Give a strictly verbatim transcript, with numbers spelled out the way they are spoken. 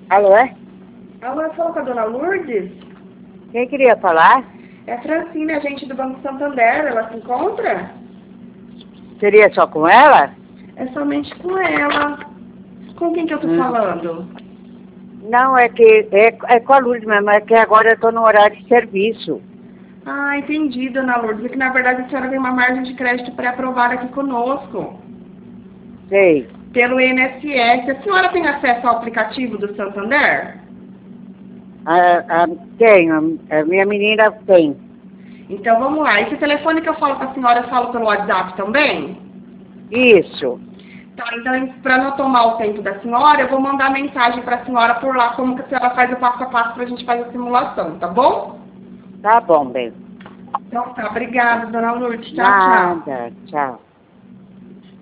Alô, é? Alô, eu falo com a dona Lourdes? Quem queria falar? É a Francine, agente do Banco Santander. Ela se encontra? Seria só com ela? É somente com ela. Com quem que eu tô Hum. falando? Não, é que é, é com a Lourdes mesmo, é que agora eu estou no horário de serviço. Ah, entendi, dona Lourdes. É que na verdade a senhora tem uma margem de crédito pré-aprovada aqui conosco. Sei. Pelo I N S S. A senhora tem acesso ao aplicativo do Santander? A, a, tenho, a minha menina tem. Então vamos lá. Esse telefone que eu falo com a senhora, eu falo pelo WhatsApp também? Isso. Tá, então para não tomar o tempo da senhora, eu vou mandar mensagem para a senhora por lá, como que a senhora faz o passo a passo para a gente fazer a simulação, tá bom? Tá bom, bem. Então tá, obrigada, dona Lourdes. Tchau, tchau. Nada, tchau.